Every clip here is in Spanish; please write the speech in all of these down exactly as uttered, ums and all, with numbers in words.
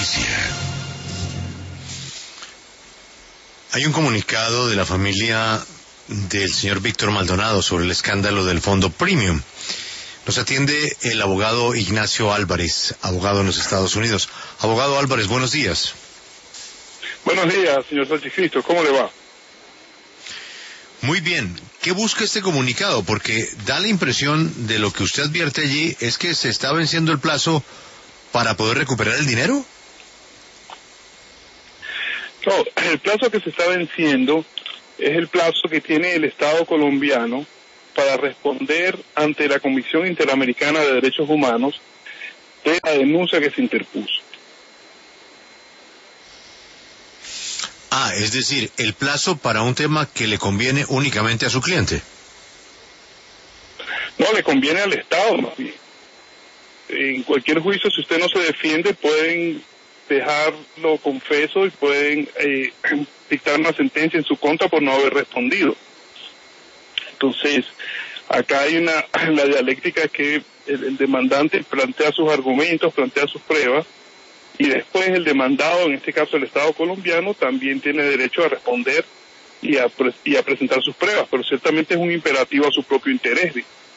noticia. Hay un comunicado de la familia del señor Víctor Maldonado sobre el escándalo del fondo Premium. Nos atiende el abogado Ignacio Álvarez, abogado en los Estados Unidos. Abogado Álvarez, buenos días. Buenos días, señor Sánchez Cristo. ¿Cómo le va? Muy bien. ¿Qué busca este comunicado? Porque da la impresión de lo que usted advierte allí es que se está venciendo el plazo para poder recuperar el dinero. No, el plazo que se está venciendo es el plazo que tiene el Estado colombiano para responder ante la Comisión Interamericana de Derechos Humanos de la denuncia que se interpuso. Ah, es decir, el plazo para un tema que le conviene únicamente a su cliente. No, le conviene al Estado más bien. En cualquier juicio, si usted no se defiende, pueden dejarlo confeso y pueden eh, dictar una sentencia en su contra por no haber respondido. Entonces, acá hay una, la dialéctica que el, el demandante plantea sus argumentos, plantea sus pruebas, y después el demandado, en este caso el Estado colombiano, también tiene derecho a responder y a, y a presentar sus pruebas, pero ciertamente es un imperativo a su propio interés.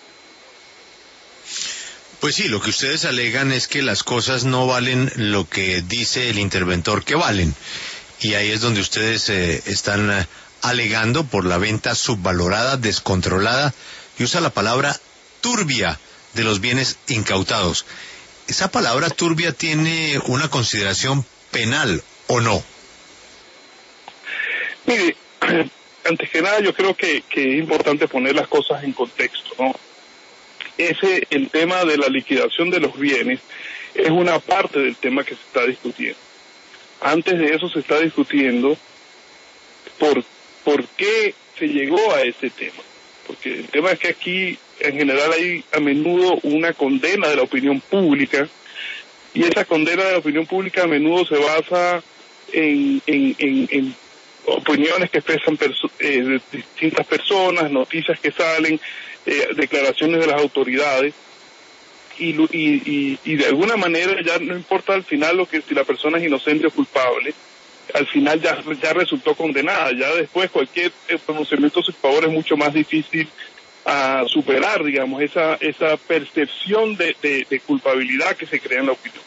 Pues sí, lo que ustedes alegan es que las cosas no valen lo que dice el interventor que valen, y ahí es donde ustedes eh, están eh, alegando por la venta subvalorada, descontrolada, y usa la palabra turbia de los bienes incautados. ¿Esa palabra turbia tiene una consideración penal o no? Mire, antes que nada yo creo que, que es importante poner las cosas en contexto, ¿no? Ese, el tema de la liquidación de los bienes es una parte del tema que se está discutiendo. Antes de eso se está discutiendo por, por qué se llegó a ese tema. Porque el tema es que aquí en general hay a menudo una condena de la opinión pública, y esa condena de la opinión pública a menudo se basa en, en, en, en opiniones que expresan perso eh, de distintas personas, noticias que salen, eh, declaraciones de las autoridades, y, y, y, y de alguna manera ya no importa al final lo que si la persona es inocente o culpable, al final ya, ya resultó condenada. Ya después cualquier pronunciamiento a su favor es mucho más difícil a superar, digamos, esa esa percepción de, de, de culpabilidad que se crea en la opinión.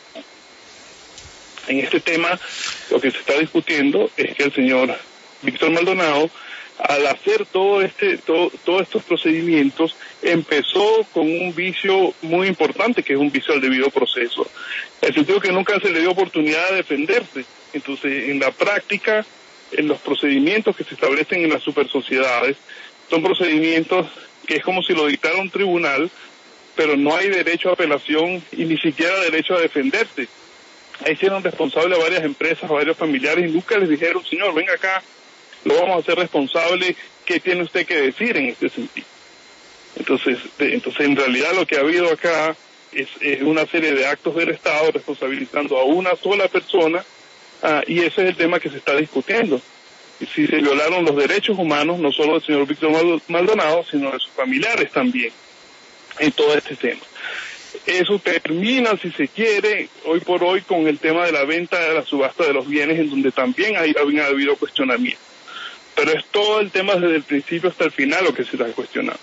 En este tema, lo que se está discutiendo es que el señor Víctor Maldonado, al hacer todo este todo, todos estos procedimientos, empezó con un vicio muy importante, que es un vicio al debido proceso. En el sentido que nunca se le dio oportunidad de defenderse. Entonces, en la práctica, en los procedimientos que se establecen en las supersociedades, son procedimientos que es como si lo dictara un tribunal, pero no hay derecho a apelación y ni siquiera derecho a defenderse. Ahí hicieron responsable a varias empresas, a varios familiares, y nunca les dijeron, señor, venga acá, lo vamos a hacer responsable, ¿qué tiene usted que decir en este sentido? Entonces, de, entonces en realidad lo que ha habido acá es, es una serie de actos del Estado responsabilizando a una sola persona, uh, y ese es el tema que se está discutiendo. Si se violaron los derechos humanos, no solo del señor Víctor Maldonado, sino de sus familiares también, en todo este tema. Eso termina, si se quiere, hoy por hoy con el tema de la venta de la subasta de los bienes, en donde también hay, había habido cuestionamiento. Pero es todo el tema desde el principio hasta el final lo que se está cuestionando.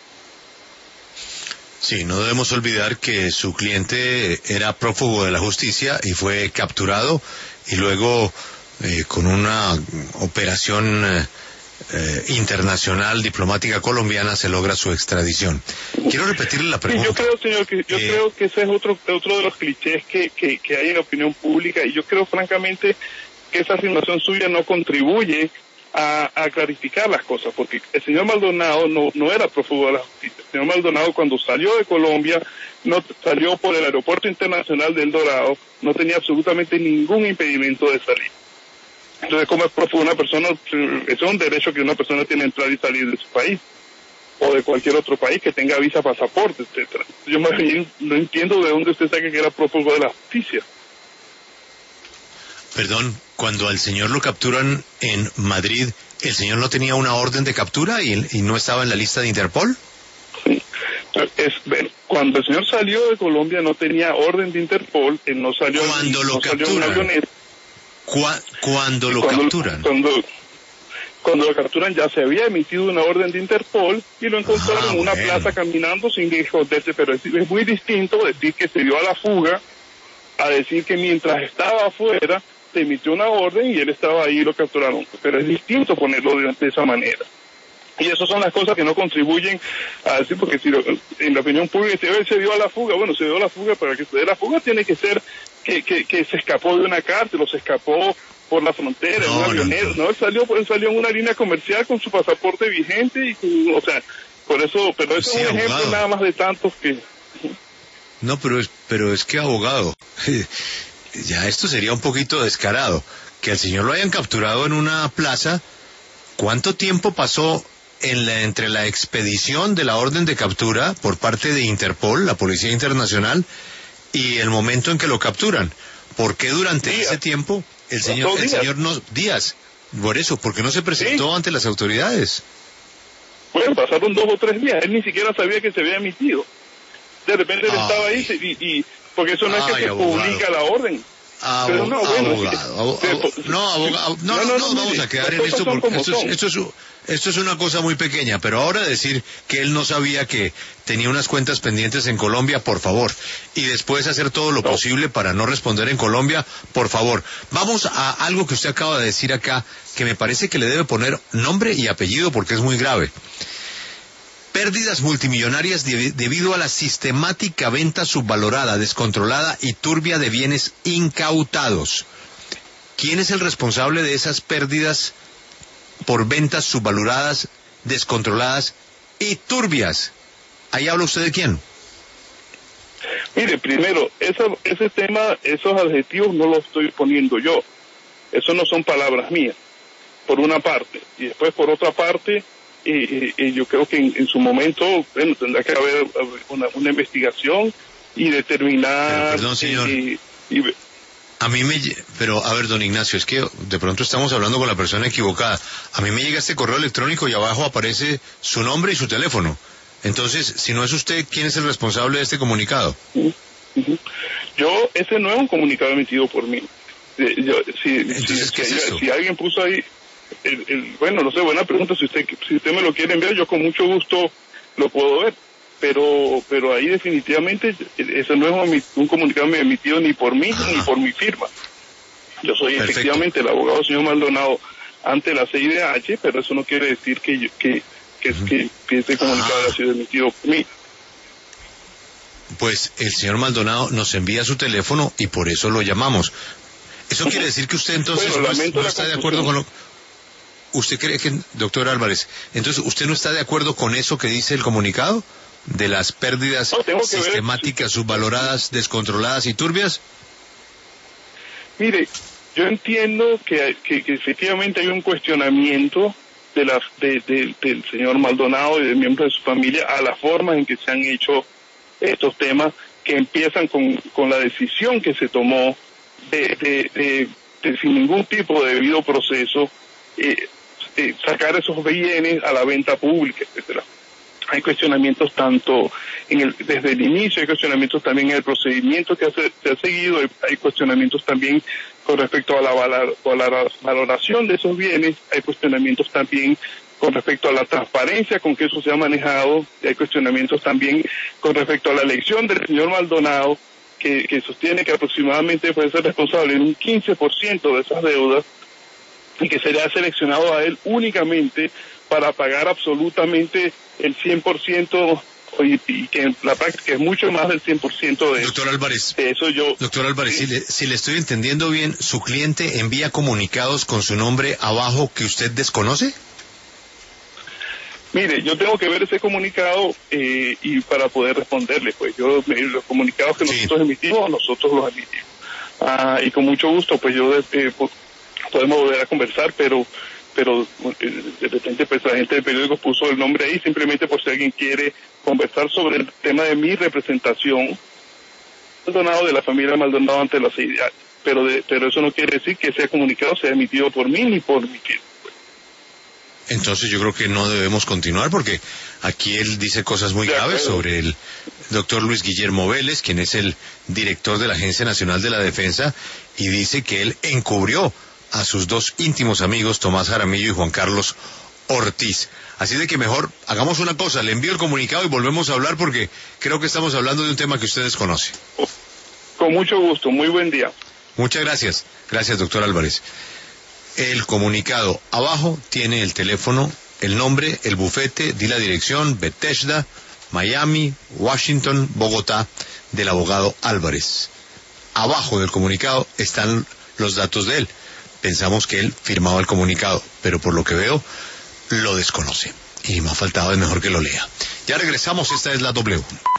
Sí, no debemos olvidar que su cliente era prófugo de la justicia y fue capturado, y luego eh, con una operación eh, eh, internacional diplomática colombiana se logra su extradición. Quiero repetirle la pregunta. Sí, yo creo, señor, que yo eh, creo que ese es otro otro de los clichés que, que, que hay en la opinión pública, y yo creo francamente que esa afirmación suya no contribuye A, a clarificar las cosas, porque el señor Maldonado no, no era prófugo de la justicia. El señor Maldonado, cuando salió de Colombia, no salió por el aeropuerto internacional de El Dorado, no tenía absolutamente ningún impedimento de salir. Entonces, como es prófugo una persona, eso es un derecho que una persona tiene entrar y salir de su país, o de cualquier otro país que tenga visa, pasaporte, etcétera. Yo más bien no entiendo de dónde usted saca que era prófugo de la justicia. Perdón, cuando al señor lo capturan en Madrid, ¿el señor no tenía una orden de captura y, y no estaba en la lista de Interpol? Sí. Es, bueno, cuando el señor salió de Colombia no tenía orden de Interpol, él no salió, cuando lo no salió en una capturan. avioneta. Cua- cuando lo cuando, capturan. Cuando, cuando lo capturan ya se había emitido una orden de Interpol y lo encontraron Ah, en una bueno. plaza caminando sin esconderse, pero es, es muy distinto decir que se dio a la fuga a decir que mientras estaba afuera se emitió una orden y él estaba ahí y lo capturaron, pero es distinto ponerlo de, de esa manera. Y esas son las cosas que no contribuyen a decir, porque si lo, en la opinión pública se, se dio a la fuga, bueno, se dio a la fuga, para que se dé la fuga tiene que ser que, que, que se escapó de una cárcel o se escapó por la frontera, No, en una no, avioneta, no. no, él salió, él salió en una línea comercial con su pasaporte vigente, y con- o sea, por eso, pero eso Sí, es un abogado. ejemplo nada más de tantos que... No, pero es, pero es que abogado, ya esto sería un poquito descarado. Que al señor lo hayan capturado en una plaza, ¿cuánto tiempo pasó en la, entre la expedición de la orden de captura por parte de Interpol, la Policía Internacional, y el momento en que lo capturan? ¿Por qué durante Días. ese tiempo el señor, Dos el días. señor no, días, por eso, ¿por qué no se presentó Sí. ante las autoridades? Bueno, pasaron dos o tres días, él ni siquiera sabía que se había emitido. De repente él Ay. estaba ahí se- y, y porque eso no es que Ay, se abogado. publica la orden. Abo- Pero no, bueno, abogado, abo- sí, abo- sí, no, abogado, no, no, no, no, no, vamos mire, a quedar las en cosas esto son porque como esto es, son. esto, es, esto es una cosa muy pequeña, pero ahora decir que él no sabía que tenía unas cuentas pendientes en Colombia, por favor, y después hacer todo lo No. posible para no responder en Colombia, por favor. Vamos a algo que usted acaba de decir acá, que me parece que le debe poner nombre y apellido porque es muy grave. Pérdidas multimillonarias de- debido a la sistemática venta subvalorada, descontrolada y turbia de bienes incautados. ¿Quién es el responsable de esas pérdidas por ventas subvaloradas, descontroladas y turbias? Ahí habla usted de quién. Mire, primero, esa, ese tema, esos adjetivos no los estoy poniendo yo. Eso no son palabras mías, por una parte. Y después, por otra parte, eh, eh, eh, yo creo que en, en su momento, bueno, tendrá que haber una, una investigación y determinar... Pero, perdón, señor. eh, y, A mí me... lle- Pero, a ver, don Ignacio, es que de pronto estamos hablando con la persona equivocada. A mí me llega este correo electrónico y abajo aparece su nombre y su teléfono. Entonces, si no es usted, ¿quién es el responsable de este comunicado? Ujú. Yo, ese no es un comunicado emitido por mí. Eh, yo, si, Entonces, si, ¿qué es si, eso? si alguien puso ahí, el, el, bueno, no sé, buena pregunta, si usted si usted me lo quiere enviar, yo con mucho gusto lo puedo ver, pero pero ahí definitivamente eso no es un, un comunicado emitido ni por mí Ajá. ni por mi firma. Yo soy Perfecto. efectivamente el abogado señor Maldonado ante la C I D H, pero eso no quiere decir que yo, que, que, Ujú. que, que este comunicado Ah. haya sido emitido por mí. Pues el señor Maldonado nos envía su teléfono y por eso lo llamamos. ¿Eso quiere decir que usted entonces Bueno, no, es- lamento no la está de confusión. acuerdo con lo... ¿Usted cree que, doctor Álvarez, entonces usted no está de acuerdo con eso que dice el comunicado? ¿De las pérdidas No, tengo que ver- sistemáticas, subvaloradas, descontroladas y turbias? Mire, yo entiendo que, que, que efectivamente hay un cuestionamiento de la, de, de- del señor Maldonado y de miembros de su familia a la forma en que se han hecho estos temas, que empiezan con, con la decisión que se tomó de, de, de- de sin ningún tipo de debido proceso, eh, eh, sacar esos bienes a la venta pública, etcétera. Hay cuestionamientos tanto en el, desde el inicio, hay cuestionamientos también en el procedimiento que hace- se ha seguido, hay, hay cuestionamientos también con respecto a la valar- a la valoración de esos bienes, hay cuestionamientos también con respecto a la transparencia con que eso se ha manejado, y hay cuestionamientos también con respecto a la elección del señor Maldonado, que, que sostiene que aproximadamente puede ser responsable en un quince por ciento de esas deudas, y que sería seleccionado a él únicamente para pagar absolutamente el cien por ciento y, y que en la práctica es mucho más del cien por ciento de, Doctor Álvarez, de eso yo... doctor Álvarez, Sí. si, le, si le estoy entendiendo bien, ¿su cliente envía comunicados con su nombre abajo que usted desconoce? Mire, yo tengo que ver ese comunicado eh, y para poder responderle, pues yo eh, los comunicados que Sí. nosotros emitimos, nosotros los emitimos. Ah, y con mucho gusto, pues yo eh, po- podemos volver a conversar, pero pero eh, de repente pues la gente del periódico puso el nombre ahí simplemente por si alguien quiere conversar sobre el tema de mi representación Maldonado, de la familia Maldonado ante la C I D H. Pero de, pero eso no quiere decir que ese comunicado sea emitido por mí ni por mi cliente. Entonces yo creo que no debemos continuar porque aquí él dice cosas muy graves sobre el doctor Luis Guillermo Vélez, quien es el director de la Agencia Nacional de la Defensa, y dice que él encubrió a sus dos íntimos amigos, Tomás Jaramillo y Juan Carlos Ortiz. Así de que mejor hagamos una cosa, le envío el comunicado y volvemos a hablar porque creo que estamos hablando de un tema que ustedes conocen. Con mucho gusto, muy buen día. Muchas gracias, gracias doctor Álvarez. El comunicado abajo tiene el teléfono, el nombre, el bufete, di la dirección, Bethesda, Miami, Washington, Bogotá, del abogado Álvarez. Abajo del comunicado están los datos de él. Pensamos que él firmaba el comunicado, pero por lo que veo, lo desconoce. Y me ha faltado, es mejor que lo lea. Ya regresamos, esta es la W.